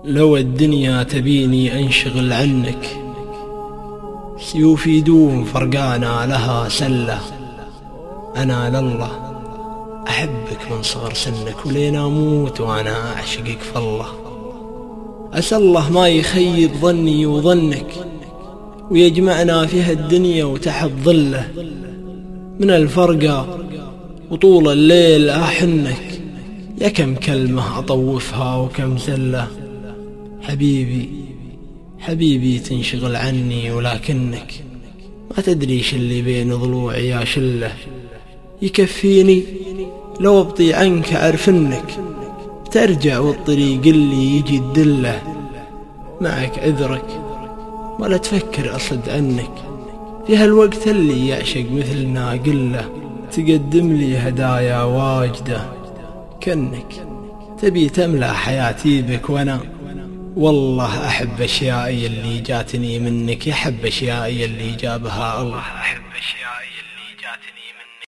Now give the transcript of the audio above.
لو الدنيا تبيني أنشغل عنك، سيوفي دوم فرقانا لها سلة. أنا لله أحبك من صغر سنك، ولين أموت وأنا أعشقك فالله. عسى الله ما يخيب ظني وظنك، ويجمعنا فيها الدنيا وتحت ظله. من الفرقة وطول الليل أحنك، يا كم كلمة أطوفها وكم زلة. حبيبي تنشغل عني، ولكنك ما تدريش اللي بين ضلوعي يا شله. يكفيني لو أبطي عنك أعرفنك، ترجع والطريق اللي يجي الدله. معك عذرك ولا تفكر أصد عنك، في هالوقت اللي يعشق مثلنا قله. تقدم لي هدايا واجدة كأنك تبي تملأ حياتي بك، وأنا والله أحب أشيائي اللي جاتني منك، يحب أشيائي اللي جابها الله.